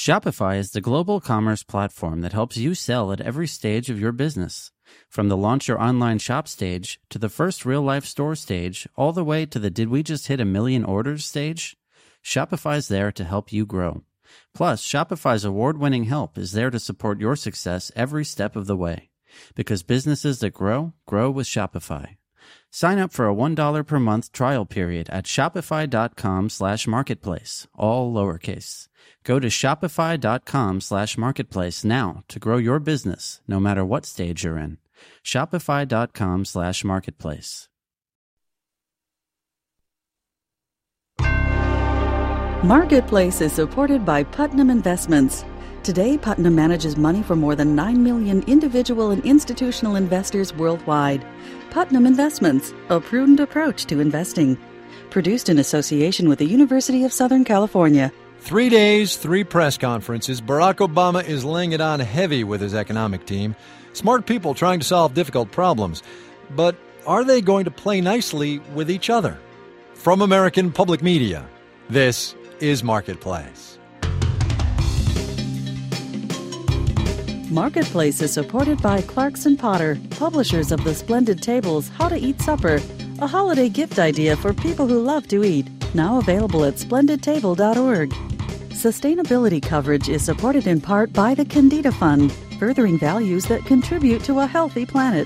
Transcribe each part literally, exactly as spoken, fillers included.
Shopify is the global commerce platform that helps you sell at every stage of your business. From the launch your online shop stage to the first real-life store stage, all the way to the did we just hit a million orders stage, Shopify's there to help you grow. Plus, Shopify's award-winning help is there to support your success every step of the way. Because businesses that grow, grow with Shopify. Sign up for a one dollar per month trial period at shopify.com slash marketplace, all lowercase. Go to shopify.com slash marketplace now to grow your business, no matter what stage you're in. Shopify.com slash marketplace. Marketplace is supported by Putnam Investments. Today, Putnam manages money for more than nine million individual and institutional investors worldwide. Putnam Investments, a prudent approach to investing. Produced in association with the University of Southern California. Three days, three press conferences. Barack Obama is laying it on heavy with his economic team. Smart people trying to solve difficult problems. But are they going to play nicely with each other? From American Public Media, this is Marketplace. Marketplace is supported by Clarkson Potter, publishers of the splendid tables How to Eat Supper, a holiday gift idea for people who love to eat, now available at splendid table dot org. Sustainability coverage is supported in part by the Candida Fund, furthering values that contribute to a healthy planet.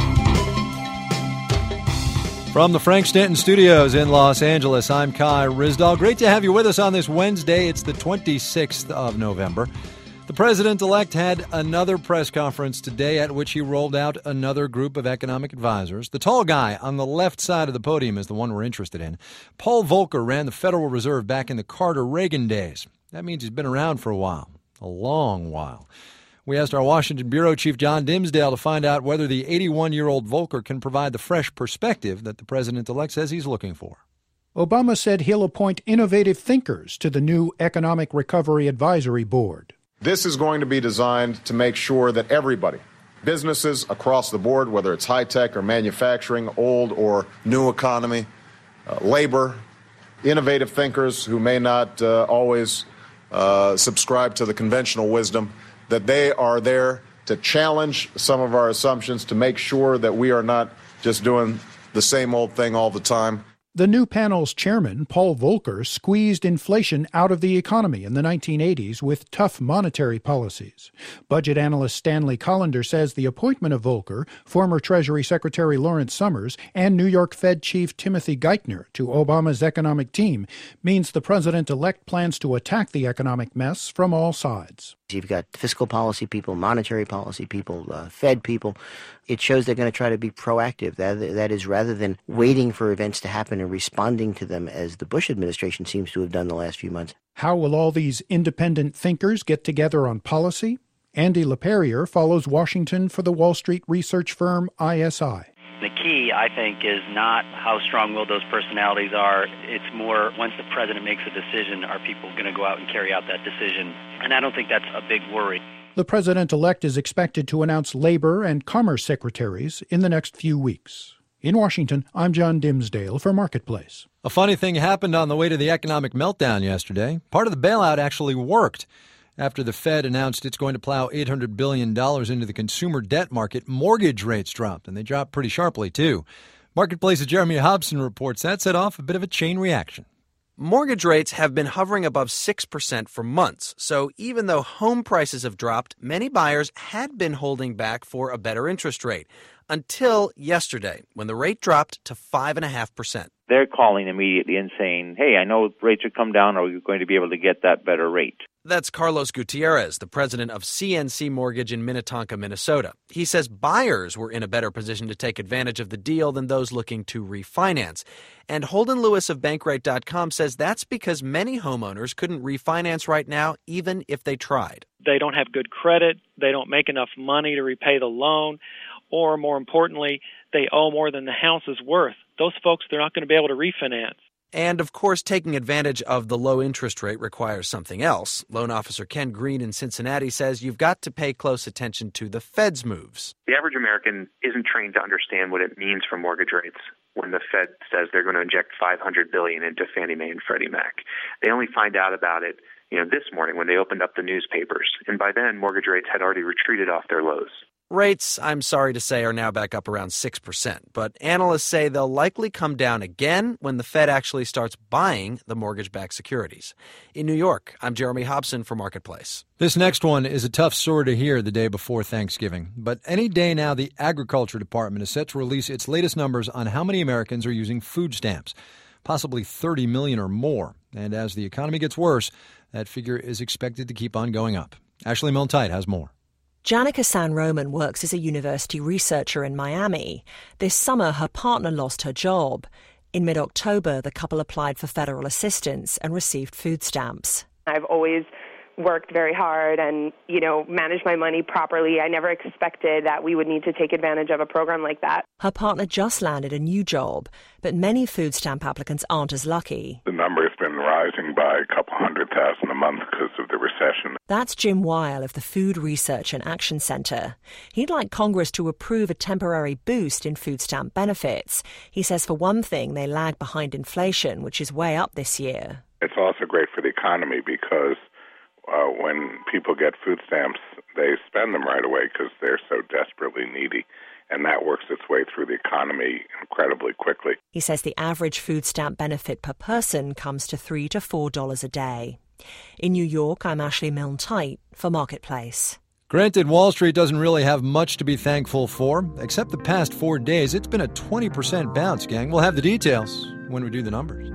From the Frank Stanton Studios in Los Angeles, I'm Kai Ryssdal. Great to have you with us on this Wednesday. It's the twenty-sixth of November. The president-elect had another press conference today at which he rolled out another group of economic advisors. The tall guy on the left side of the podium is the one we're interested in. Paul Volcker ran the Federal Reserve back in the Carter-Reagan days. That means he's been around for a while, a long while. We asked our Washington bureau chief John Dimsdale to find out whether the eighty-one-year-old Volcker can provide the fresh perspective that the president-elect says he's looking for. Obama said he'll appoint innovative thinkers to the new Economic Recovery Advisory Board. This is going to be designed to make sure that everybody, businesses across the board, whether it's high-tech or manufacturing, old or new economy, uh, labor, innovative thinkers who may not uh, always uh, subscribe to the conventional wisdom, that they are there to challenge some of our assumptions, to make sure that we are not just doing the same old thing all the time. The new panel's chairman, Paul Volcker, squeezed inflation out of the economy in the nineteen eighties with tough monetary policies. Budget analyst Stanley Collender says the appointment of Volcker, former Treasury Secretary Lawrence Summers, and New York Fed Chief Timothy Geithner to Obama's economic team means the president-elect plans to attack the economic mess from all sides. You've got fiscal policy people, monetary policy people, uh, Fed people. It shows they're going to try to be proactive. That, that is, rather than waiting for events to happen and responding to them as the Bush administration seems to have done the last few months. How will all these independent thinkers get together on policy? Andy LaPerriere follows Washington for the Wall Street research firm I S I. The key, I think, is not how strong-willed those personalities are. It's more, once the president makes a decision, are people going to go out and carry out that decision? And I don't think that's a big worry. The president-elect is expected to announce labor and commerce secretaries in the next few weeks. In Washington, I'm John Dimsdale for Marketplace. A funny thing happened on the way to the economic meltdown yesterday. Part of the bailout actually worked. After the Fed announced it's going to plow eight hundred billion dollars into the consumer debt market, mortgage rates dropped, and they dropped pretty sharply, too. Marketplace's Jeremy Hobson reports that set off a bit of a chain reaction. Mortgage rates have been hovering above six percent for months, so even though home prices have dropped, many buyers had been holding back for a better interest rate. Until yesterday, when the rate dropped to five point five percent. They're calling immediately and saying, hey, I know rates are come down, or you're going to be able to get that better rate. That's Carlos Gutierrez, the president of C N C Mortgage in Minnetonka, Minnesota. He says buyers were in a better position to take advantage of the deal than those looking to refinance. And Holden Lewis of Bankrate dot com says that's because many homeowners couldn't refinance right now, even if they tried. They don't have good credit, they don't make enough money to repay the loan, or more importantly, they owe more than the house is worth. Those folks, they're not going to be able to refinance. And, of course, taking advantage of the low interest rate requires something else. Loan officer Ken Green in Cincinnati says you've got to pay close attention to the Fed's moves. The average American isn't trained to understand what it means for mortgage rates when the Fed says they're going to inject five hundred billion dollars into Fannie Mae and Freddie Mac. They only find out about it you know, this morning when they opened up the newspapers. And by then, mortgage rates had already retreated off their lows. Rates, I'm sorry to say, are now back up around six percent, but analysts say they'll likely come down again when the Fed actually starts buying the mortgage-backed securities. In New York, I'm Jeremy Hobson for Marketplace. This next one is a tough story to hear the day before Thanksgiving, but any day now the Agriculture Department is set to release its latest numbers on how many Americans are using food stamps, possibly thirty million or more. And as the economy gets worse, that figure is expected to keep on going up. Ashley Milne-Tyte has more. Janica San Roman works as a university researcher in Miami. This summer, her partner lost her job. In mid-October, the couple applied for federal assistance and received food stamps. I've always worked very hard and, you know, managed my money properly. I never expected that we would need to take advantage of a program like that. Her partner just landed a new job, but many food stamp applicants aren't as lucky. The number has been rising by a couple hundred thousand a month because of the recession. That's Jim Weil of the Food Research and Action Center. He'd like Congress to approve a temporary boost in food stamp benefits. He says, for one thing, they lag behind inflation, which is way up this year. It's also great for the economy because uh, when people get food stamps, they spend them right away because they're so desperately needy. And that works its way through the economy incredibly quickly. He says the average food stamp benefit per person comes to three to four dollars a day. In New York, I'm Ashley Milne-Tyte for Marketplace. Granted, Wall Street doesn't really have much to be thankful for, except the past four days. It's been a twenty percent bounce, gang. We'll have the details when we do the numbers.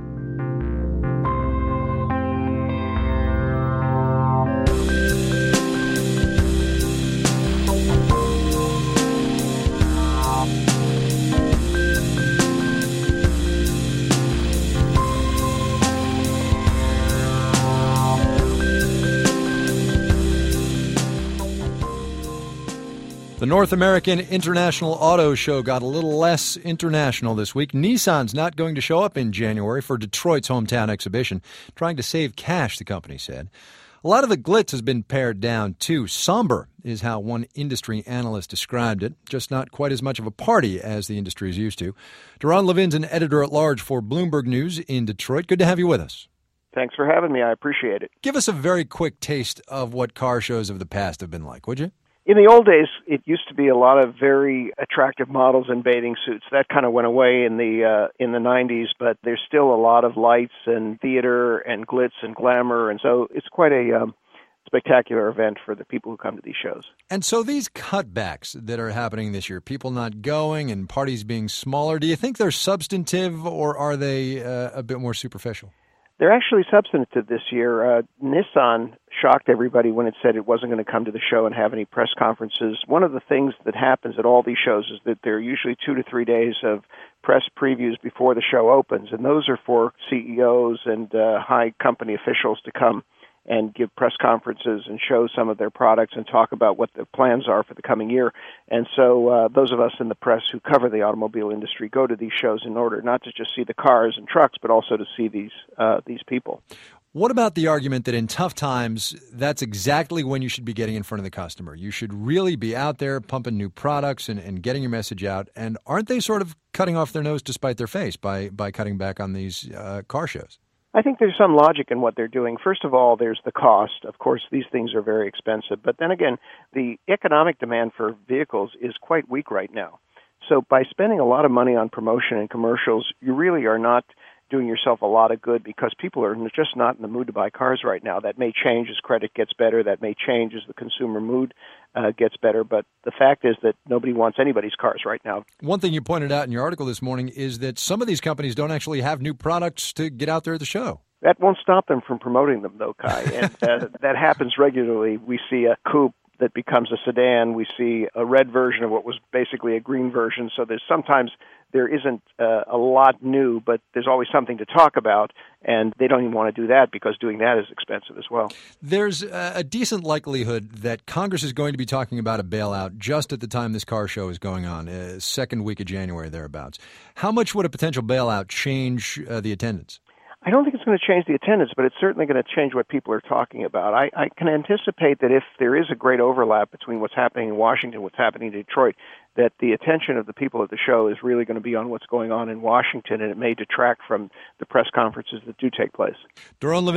The North American International Auto Show got a little less international this week. Nissan's not going to show up in January for Detroit's hometown exhibition, trying to save cash, the company said. A lot of the glitz has been pared down, too. Somber is how one industry analyst described it, just not quite as much of a party as the industry is used to. Deron Levin's an editor-at-large for Bloomberg News in Detroit. Good to have you with us. Thanks for having me. I appreciate it. Give us a very quick taste of what car shows of the past have been like, would you? In the old days, it used to be a lot of very attractive models in bathing suits. That kind of went away in the uh, in the nineties, but there's still a lot of lights and theater and glitz and glamour, and so it's quite a um, spectacular event for the people who come to these shows. And so these cutbacks that are happening this year, people not going and parties being smaller, do you think they're substantive or are they uh, a bit more superficial? They're actually substantive this year. Uh, Nissan shocked everybody when it said it wasn't going to come to the show and have any press conferences. One of the things that happens at all these shows is that there are usually two to three days of press previews before the show opens, and those are for C E Os and uh, high company officials to come and give press conferences and show some of their products and talk about what their plans are for the coming year. And so uh, those of us in the press who cover the automobile industry go to these shows in order not to just see the cars and trucks, but also to see these uh, these people. What about the argument that in tough times, that's exactly when you should be getting in front of the customer? You should really be out there pumping new products and, and getting your message out. And aren't they sort of cutting off their nose to spite their face by, by cutting back on these uh, car shows? I think there's some logic in what they're doing. First of all, there's the cost. Of course, these things are very expensive. But then again, the economic demand for vehicles is quite weak right now. So by spending a lot of money on promotion and commercials, you really are not doing yourself a lot of good because people are just not in the mood to buy cars right now. That may change as credit gets better. That may change as the consumer mood uh, gets better. But the fact is that nobody wants anybody's cars right now. One thing you pointed out in your article this morning is that some of these companies don't actually have new products to get out there at the show. That won't stop them from promoting them, though, Kai. And uh, that happens regularly. We see a coupe that becomes a sedan. We see a red version of what was basically a green version. So there's sometimes there isn't uh, a lot new, but there's always something to talk about, and they don't even want to do that because doing that is expensive as well. There's a decent likelihood that Congress is going to be talking about a bailout just at the time this car show is going on, uh, second week of January, thereabouts. How much would a potential bailout change uh, the attendance? I don't think it's going to change the attendance, but it's certainly going to change what people are talking about. I, I can anticipate that if there is a great overlap between what's happening in Washington and what's happening in Detroit, that the attention of the people at the show is really going to be on what's going on in Washington, and it may detract from the press conferences that do take place. Deron Levin,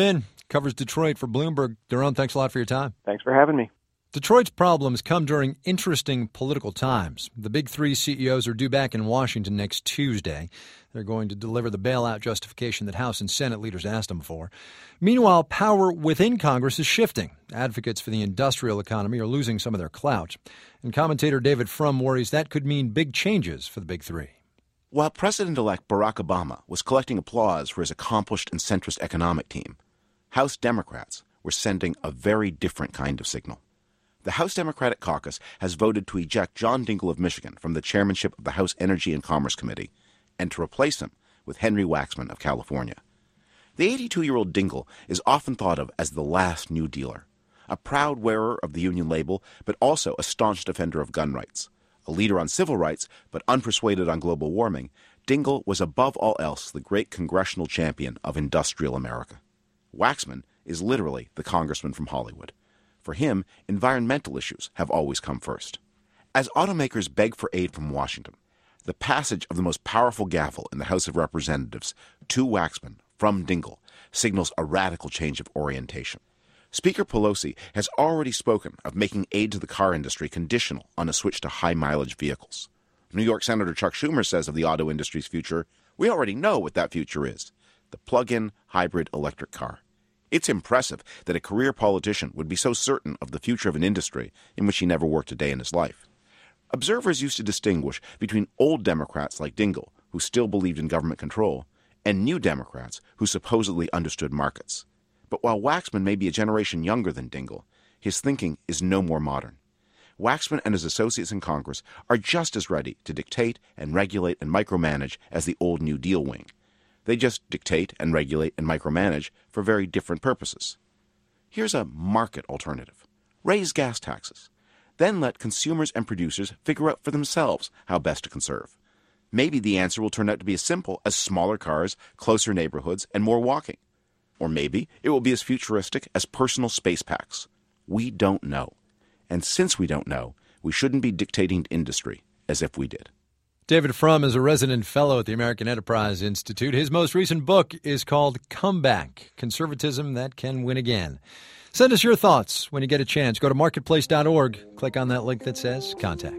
covers Detroit for Bloomberg. Daron, thanks a lot for your time. Thanks for having me. Detroit's problems come during interesting political times. The big three C E Os are due back in Washington next Tuesday. They're going to deliver the bailout justification that House and Senate leaders asked them for. Meanwhile, power within Congress is shifting. Advocates for the industrial economy are losing some of their clout. And commentator David Frum worries that could mean big changes for the big three. While President-elect Barack Obama was collecting applause for his accomplished and centrist economic team, House Democrats were sending a very different kind of signal. The House Democratic Caucus has voted to eject John Dingell of Michigan from the chairmanship of the House Energy and Commerce Committee and to replace him with Henry Waxman of California. The eighty-two-year-old Dingell is often thought of as the last New Dealer, a proud wearer of the Union label, but also a staunch defender of gun rights. A leader on civil rights, but unpersuaded on global warming, Dingell was above all else the great congressional champion of industrial America. Waxman is literally the congressman from Hollywood. For him, environmental issues have always come first. As automakers beg for aid from Washington, the passage of the most powerful gavel in the House of Representatives to Waxman from Dingell signals a radical change of orientation. Speaker Pelosi has already spoken of making aid to the car industry conditional on a switch to high-mileage vehicles. New York Senator Chuck Schumer says of the auto industry's future, we already know what that future is, the plug-in hybrid electric car. It's impressive that a career politician would be so certain of the future of an industry in which he never worked a day in his life. Observers used to distinguish between old Democrats like Dingell, who still believed in government control, and new Democrats who supposedly understood markets. But while Waxman may be a generation younger than Dingell, his thinking is no more modern. Waxman and his associates in Congress are just as ready to dictate and regulate and micromanage as the old New Deal wing. They just dictate and regulate and micromanage for very different purposes. Here's a market alternative. Raise gas taxes. Then let consumers and producers figure out for themselves how best to conserve. Maybe the answer will turn out to be as simple as smaller cars, closer neighborhoods, and more walking. Or maybe it will be as futuristic as personal space packs. We don't know. And since we don't know, we shouldn't be dictating to industry as if we did. David Frum is a resident fellow at the American Enterprise Institute. His most recent book is called Comeback, Conservatism That Can Win Again. Send us your thoughts when you get a chance. Go to marketplace dot org. Click on that link that says Contact.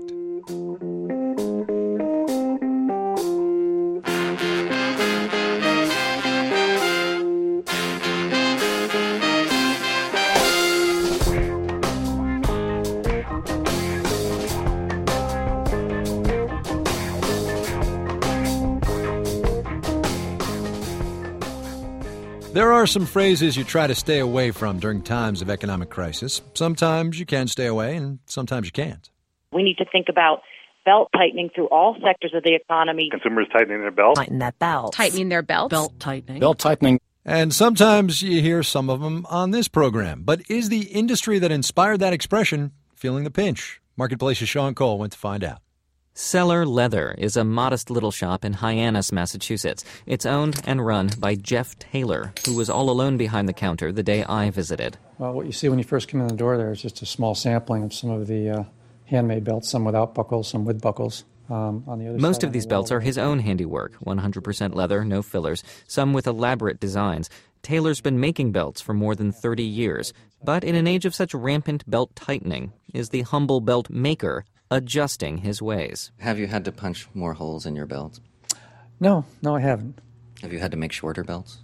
There are some phrases you try to stay away from during times of economic crisis. Sometimes you can stay away, and sometimes you can't. We need to think about belt tightening through all sectors of the economy. Consumers tightening their belt. Tighten that belt. Tightening their belts. Belt tightening. Belt tightening. And sometimes you hear some of them on this program. But is the industry that inspired that expression feeling the pinch? Marketplace's Sean Cole went to find out. Cellar Leather is a modest little shop in Hyannis, Massachusetts. It's owned and run by Jeff Taylor, who was all alone behind the counter the day I visited. Well, what you see when you first come in the door there is just a small sampling of some of the uh, handmade belts, some without buckles, some with buckles. Um, on the other Most side of these the belts wall, are his own handiwork, one hundred percent leather, no fillers, some with elaborate designs. Taylor's been making belts for more than thirty years. But in an age of such rampant belt tightening, is the humble belt maker adjusting his ways. Have you had to punch more holes in your belt? No, no, I haven't. Have you had to make shorter belts?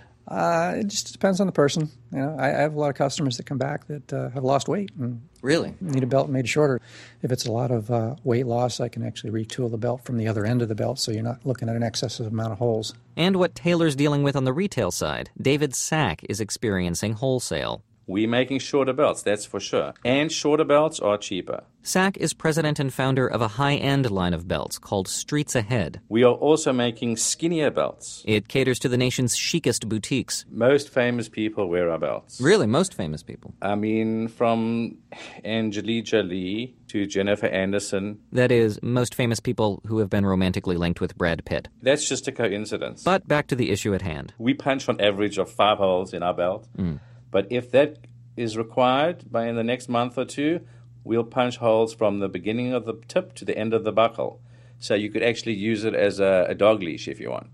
Uh, it just depends on the person. You know, I, I have a lot of customers that come back that uh, have lost weight and really need a belt made shorter. If it's a lot of uh, weight loss, I can actually retool the belt from the other end of the belt, so you're not looking at an excessive amount of holes. And what Taylor's dealing with on the retail side, David Sack is experiencing wholesale. We're making shorter belts, that's for sure. And shorter belts are cheaper. Sack is president and founder of a high-end line of belts called Streets Ahead. We are also making skinnier belts. It caters to the nation's chicest boutiques. Most famous people wear our belts. Really, most famous people? I mean, from Angelina Jolie to Jennifer Anderson. That is, most famous people who have been romantically linked with Brad Pitt. That's just a coincidence. But back to the issue at hand. We punch on average of five holes in our belt. Mm. But if that is required by in the next month or two, we'll punch holes from the beginning of the tip to the end of the buckle. So you could actually use it as a, a dog leash if you want.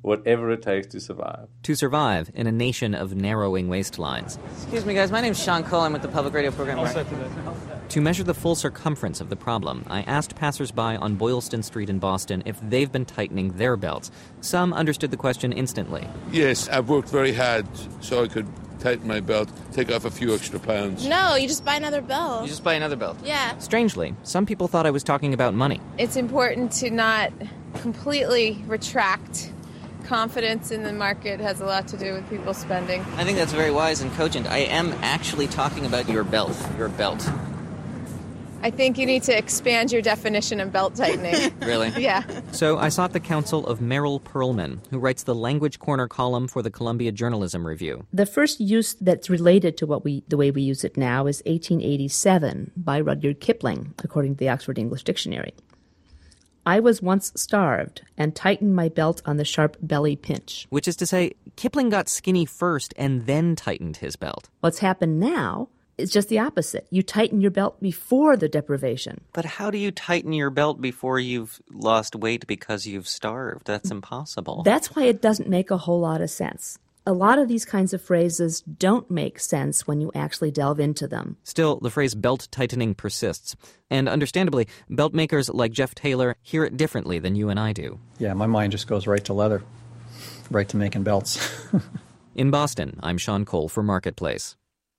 whatever it takes to survive. To survive in a nation of narrowing waistlines. Excuse me, guys. My name's Sean Cole. I'm with the Public Radio Program. To measure the full circumference of the problem, I asked passersby on Boylston Street in Boston if they've been tightening their belts. Some understood the question instantly. Yes, I've worked very hard so I could tighten my belt, take off a few extra pounds. No, you just buy another belt. You just buy another belt? Yeah. Strangely, some people thought I was talking about money. It's important to not completely retract. Confidence in the market has a lot to do with people spending. I think that's very wise and cogent. I am actually talking about your belt. Your belt. I think you need to expand your definition of belt tightening. Really? Yeah. So I sought the counsel of Merrill Perlman, who writes the Language Corner column for the Columbia Journalism Review. The first use that's related to what we the way we use it now is eighteen eighty-seven by Rudyard Kipling, according to the Oxford English Dictionary. I was once starved and tightened my belt on the sharp belly pinch. Which is to say, Kipling got skinny first and then tightened his belt. What's happened now is just the opposite. You tighten your belt before the deprivation. But how do you tighten your belt before you've lost weight because you've starved? That's impossible. That's why it doesn't make a whole lot of sense. A lot of these kinds of phrases don't make sense when you actually delve into them. Still, the phrase belt tightening persists. And understandably, belt makers like Jeff Taylor hear it differently than you and I do. Yeah, my mind just goes right to leather, right to making belts. In Boston, I'm Sean Cole for Marketplace.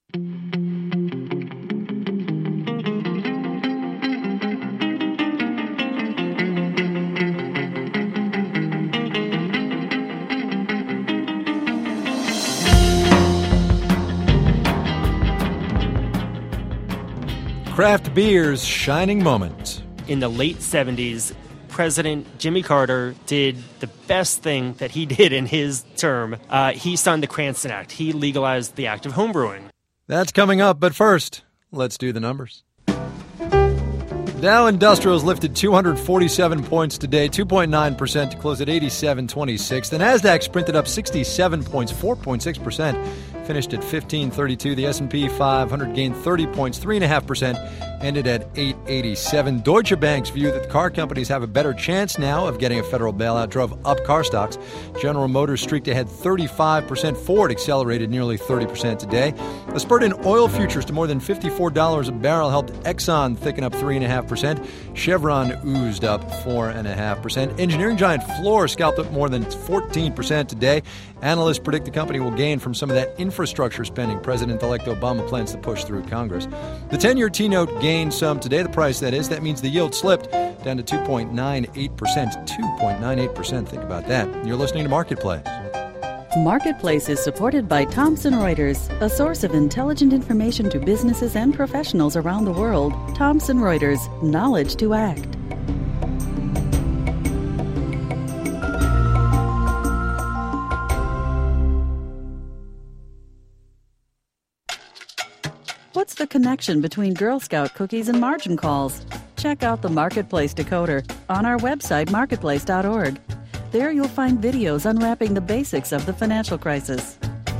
Craft beer's shining moment. In the late seventies, President Jimmy Carter did the best thing that he did in his term. Uh, he signed the Cranston Act. He legalized the act of homebrewing. That's coming up, but first, let's do the numbers. Dow Industrials lifted two hundred forty-seven points today, two point nine percent to close at eighty-seven twenty-six. The Nasdaq sprinted up sixty-seven points, four point six percent, finished at fifteen thirty-two. The S and P five hundred gained thirty points, three point five percent, ended at eight eighty-seven. Deutsche Bank's view that the car companies have a better chance now of getting a federal bailout drove up car stocks. General Motors streaked ahead thirty-five percent. Ford accelerated nearly thirty percent today. A spurt in oil futures to more than fifty-four dollars a barrel helped Exxon thicken up three point five percent. Chevron oozed up four point five percent. Engineering giant Fluor scalped up more than fourteen percent today. Analysts predict the company will gain from some of that infrastructure spending President-elect Obama plans to push through Congress. The ten-year T-note gained some today, the price that is. That means the yield slipped down to two point nine eight percent. two point nine eight percent. Think about that. You're listening to Marketplace. Marketplace is supported by Thomson Reuters, a source of intelligent information to businesses and professionals around the world. Thomson Reuters, knowledge to act. What's the connection between Girl Scout cookies and margin calls? Check out the Marketplace Decoder on our website, marketplace dot org. There you'll find videos unwrapping the basics of the financial crisis.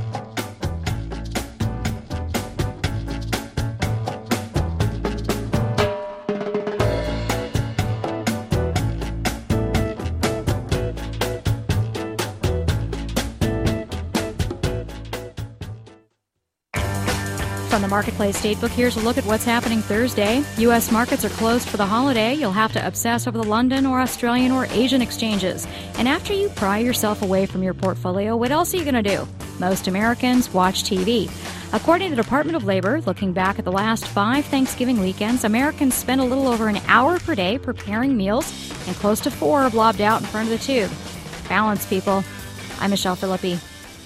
From the Marketplace Statebook, here's a look at what's happening Thursday. U S markets are closed for the holiday. You'll have to obsess over the London or Australian or Asian exchanges. And after you pry yourself away from your portfolio, what else are you going to do? Most Americans watch T V. According to the Department of Labor, looking back at the last five Thanksgiving weekends, Americans spent a little over an hour per day preparing meals, and close to four are blobbed out in front of the tube. Balance, people. I'm Michelle Philippi.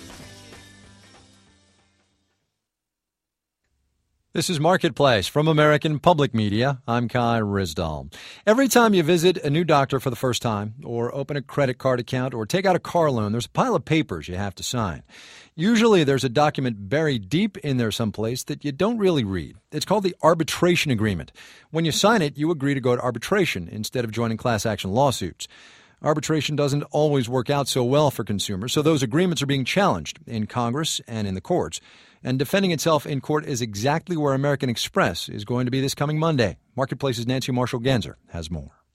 This is Marketplace from American Public Media. I'm Kai Ryssdal. Every time you visit a new doctor for the first time, or open a credit card account, or take out a car loan, there's a pile of papers you have to sign. Usually there's a document buried deep in there someplace that you don't really read. It's called the arbitration agreement. When you sign it, you agree to go to arbitration instead of joining class action lawsuits. Arbitration doesn't always work out so well for consumers, so those agreements are being challenged in Congress and in the courts. And defending itself in court is exactly where American Express is going to be this coming Monday. Marketplace's Nancy Marshall-Genzer has more.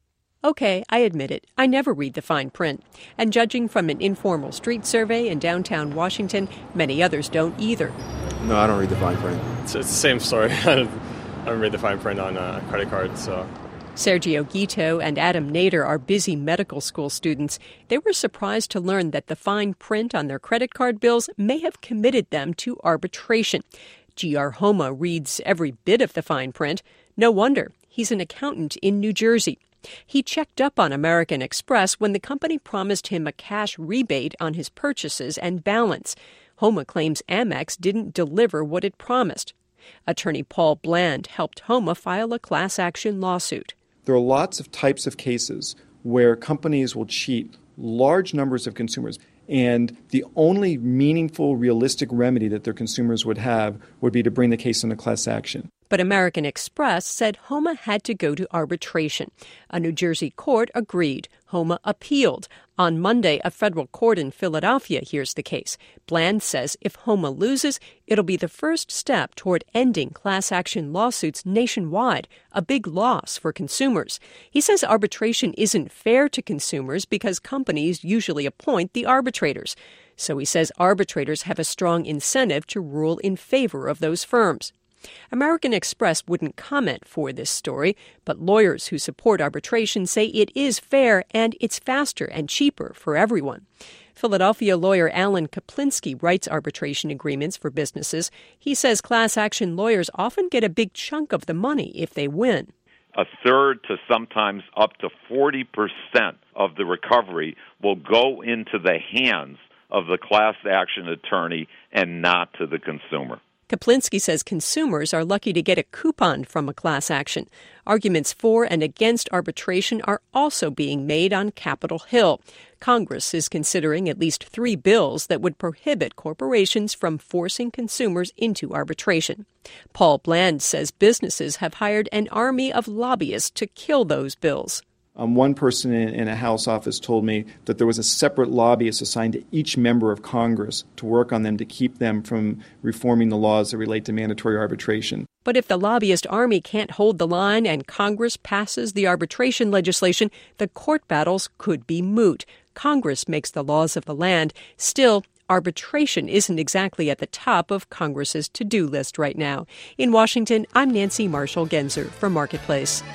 Okay, I admit it. I never read the fine print. And judging from an informal street survey in downtown Washington, many others don't either. No, I don't read the fine print. It's, it's the same story. I don't, I don't read the fine print on a credit card, so... Sergio Guito and Adam Nader are busy medical school students. They were surprised to learn that the fine print on their credit card bills may have committed them to arbitration. G R Homa reads every bit of the fine print. No wonder. He's an accountant in New Jersey. He checked up on American Express when the company promised him a cash rebate on his purchases and balance. Homa claims Amex didn't deliver what it promised. Attorney Paul Bland helped Homa file a class action lawsuit. There are lots of types of cases where companies will cheat large numbers of consumers, and the only meaningful, realistic remedy that their consumers would have would be to bring the case into class action. But American Express said Homa had to go to arbitration. A New Jersey court agreed. Homa appealed. On Monday, a federal court in Philadelphia hears the case. Bland says if Homa loses, it'll be the first step toward ending class action lawsuits nationwide, a big loss for consumers. He says arbitration isn't fair to consumers because companies usually appoint the arbitrators. So he says arbitrators have a strong incentive to rule in favor of those firms. American Express wouldn't comment for this story, but lawyers who support arbitration say it is fair and it's faster and cheaper for everyone. Philadelphia lawyer Alan Kaplinsky writes arbitration agreements for businesses. He says class action lawyers often get a big chunk of the money if they win. A third to sometimes up to forty percent of the recovery will go into the hands of the class action attorney and not to the consumer. Kaplinsky says consumers are lucky to get a coupon from a class action. Arguments for and against arbitration are also being made on Capitol Hill. Congress is considering at least three bills that would prohibit corporations from forcing consumers into arbitration. Paul Bland says businesses have hired an army of lobbyists to kill those bills. Um, one person in, in a House office told me that there was a separate lobbyist assigned to each member of Congress to work on them to keep them from reforming the laws that relate to mandatory arbitration. But if the lobbyist army can't hold the line and Congress passes the arbitration legislation, the court battles could be moot. Congress makes the laws of the land. Still, arbitration isn't exactly at the top of Congress's to-do list right now. In Washington, I'm Nancy Marshall-Genzer for Marketplace.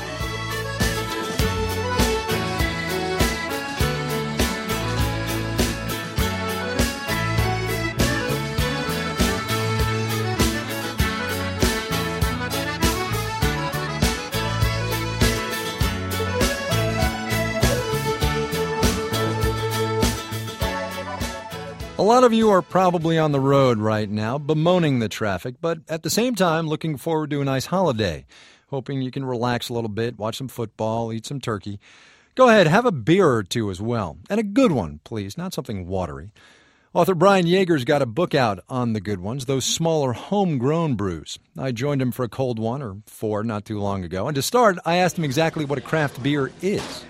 A lot of you are probably on the road right now, bemoaning the traffic, but at the same time looking forward to a nice holiday, hoping you can relax a little bit, watch some football, eat some turkey. Go ahead, have a beer or two as well, and a good one, please, not something watery. Author Brian Yeager's got a book out on the good ones, those smaller homegrown brews. I joined him for a cold one, or four, not too long ago, and to start, I asked him exactly what a craft beer is.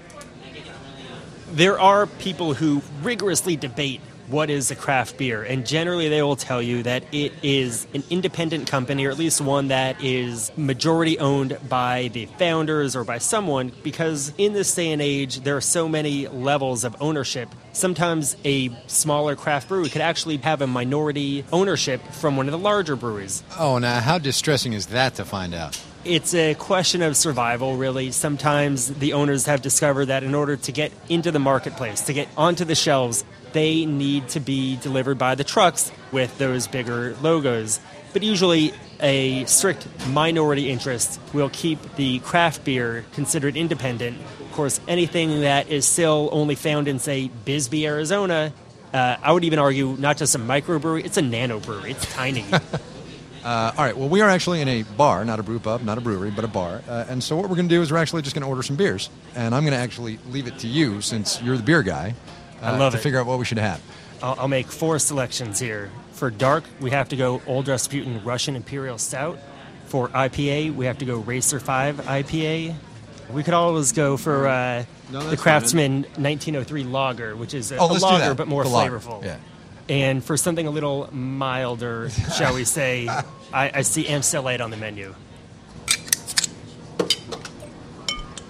There are people who rigorously debate what is a craft beer, and generally they will tell you that it is an independent company, or at least one that is majority owned by the founders or by someone, because in this day and age there are so many levels of ownership. Sometimes a smaller craft brewery could actually have a minority ownership from one of the larger breweries. Oh, now how distressing is that to find out? It's a question of survival, really. Sometimes the owners have discovered that in order to get into the marketplace, to get onto the shelves, they need to be delivered by the trucks with those bigger logos. But usually a strict minority interest will keep the craft beer considered independent. Of course, anything that is still only found in, say, Bisbee, Arizona, uh, I would even argue not just a microbrewery, it's a nano brewery. It's tiny. Uh, all right, well, we are actually in a bar, not a brew pub, not a brewery, but a bar. Uh, and so what we're going to do is we're actually just going to order some beers. And I'm going to actually leave it to you, since you're the beer guy, uh, I love to it. figure out what we should have. I'll, I'll make four selections here. For dark, we have to go Old Rasputin Russian Imperial Stout. For I P A, we have to go Racer five I P A. We could always go for uh, No, the that's Craftsman nineteen oh three Lager, which is a, Oh, a let's do lager that. but more The lager, flavorful. yeah. And for something a little milder, shall we say, I, I see Amstel Light on the menu.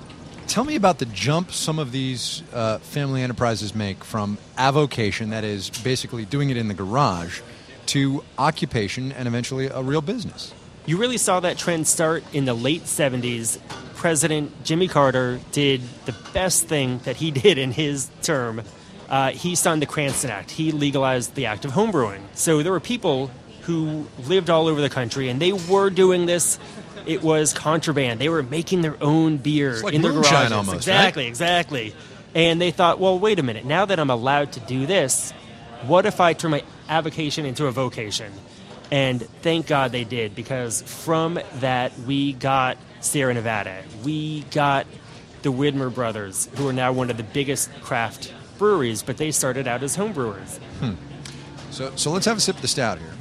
Tell me about the jump some of these uh, family enterprises make from avocation, that is basically doing it in the garage, to occupation and eventually a real business. You really saw that trend start in the late seventies. President Jimmy Carter did the best thing that he did in his term. Uh, he signed the Cranston Act. He legalized the act of homebrewing. So there were people who lived all over the country, and they were doing this. It was contraband. They were making their own beer it's like in their garages. Almost, exactly, right? exactly. And they thought, well, wait a minute. Now that I'm allowed to do this, what if I turn my avocation into a vocation? And thank God they did, because from that we got Sierra Nevada. We got the Widmer brothers, who are now one of the biggest craft breweries, but they started out as home brewers. Hmm. So, so let's have a sip of the stout here.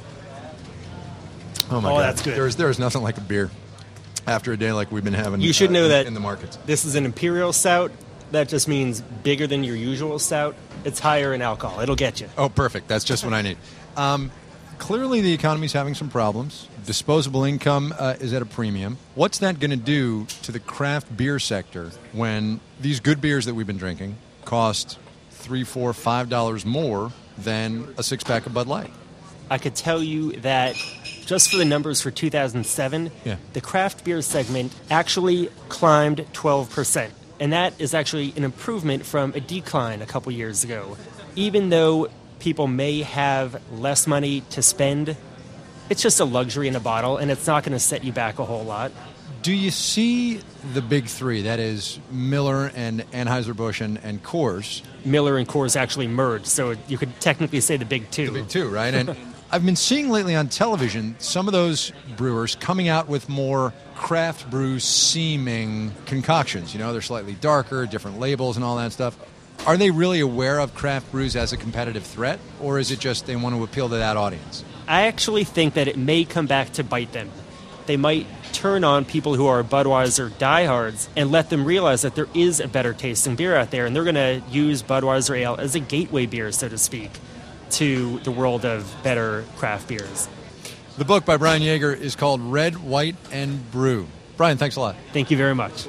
Oh my oh, God! That's good. There's there's nothing like a beer after a day like we've been having. You should uh, know in, that in the markets. This is an imperial stout. That just means bigger than your usual stout. It's higher in alcohol. It'll get you. Oh, perfect. That's just what I need. Um, clearly, the economy's having some problems. Disposable income uh, is at a premium. What's that going to do to the craft beer sector when these good beers that we've been drinking cost three, four, five dollars more than a six pack of Bud Light? I could tell you that just for the numbers for two thousand seven, yeah. the craft beer segment actually climbed twelve percent. And that is actually an improvement from a decline a couple years ago. Even though people may have less money to spend, it's just a luxury in a bottle, and it's not going to set you back a whole lot. Do you see the big three, that is Miller and Anheuser-Busch and, and Coors? Miller and Coors actually merged, so you could technically say the big two. The big two, right? And I've been seeing lately on television some of those brewers coming out with more craft brew seeming concoctions. You know, they're slightly darker, different labels and all that stuff. Are they really aware of craft brews as a competitive threat, or is it just they want to appeal to that audience? I actually think that it may come back to bite them. They might turn on people who are Budweiser diehards and let them realize that there is a better tasting beer out there, and they're going to use Budweiser Ale as a gateway beer, so to speak, to the world of better craft beers. The book by Brian Yeager is called Red, White, and Brew. Brian, thanks a lot. Thank you very much.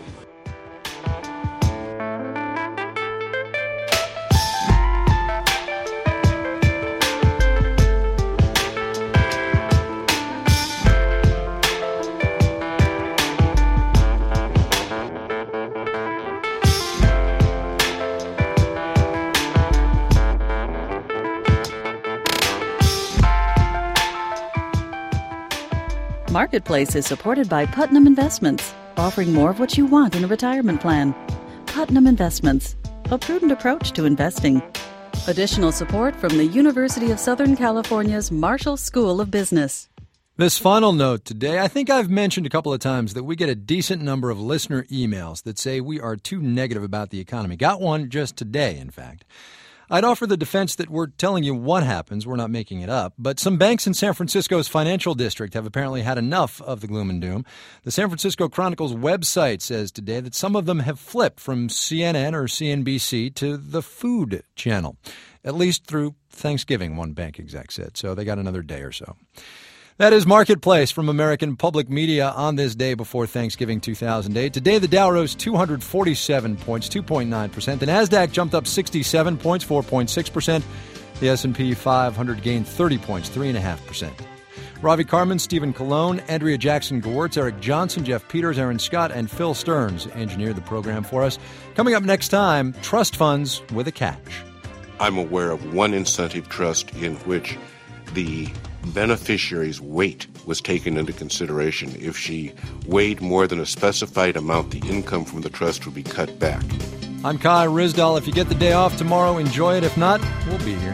Marketplace is supported by Putnam Investments, offering more of what you want in a retirement plan. Putnam Investments, a prudent approach to investing. Additional support from the University of Southern California's Marshall School of Business. This final note today, I think I've mentioned a couple of times that we get a decent number of listener emails that say we are too negative about the economy. Got one just today, in fact. I'd offer the defense that we're telling you what happens, we're not making it up, but some banks in San Francisco's financial district have apparently had enough of the gloom and doom. The San Francisco Chronicle's website says today that some of them have flipped from C N N or C N B C to the Food Channel, at least through Thanksgiving, one bank exec said, so they got another day or so. That is Marketplace from American Public Media on this day before Thanksgiving two thousand eight. Today, the Dow rose two hundred forty-seven points, two point nine percent. The NASDAQ jumped up sixty-seven points, four point six percent. The S and P five hundred gained thirty points, three point five percent. Ravi Carmen, Stephen Colon, Andrea Jackson-Gewirtz, Eric Johnson, Jeff Peters, Aaron Scott, and Phil Stearns engineered the program for us. Coming up next time, trust funds with a catch. I'm aware of one incentive trust in which the beneficiary's weight was taken into consideration. If she weighed more than a specified amount, the income from the trust would be cut back. I'm Kai Ryssdal. If you get the day off tomorrow, enjoy it. If not, we'll be here.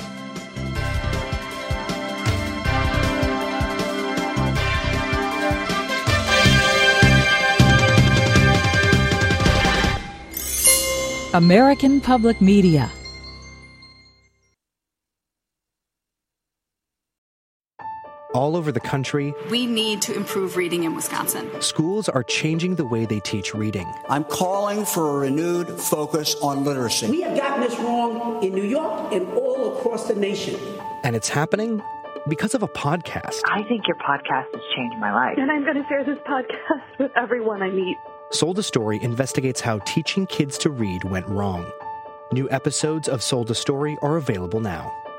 American Public Media. All over the country, we need to improve reading in Wisconsin. Schools are changing the way they teach reading. I'm calling for a renewed focus on literacy. We have gotten this wrong in New York and all across the nation. And it's happening because of a podcast. I think your podcast has changed my life. And I'm going to share this podcast with everyone I meet. Sold a Story investigates how teaching kids to read went wrong. New episodes of Sold a Story are available now.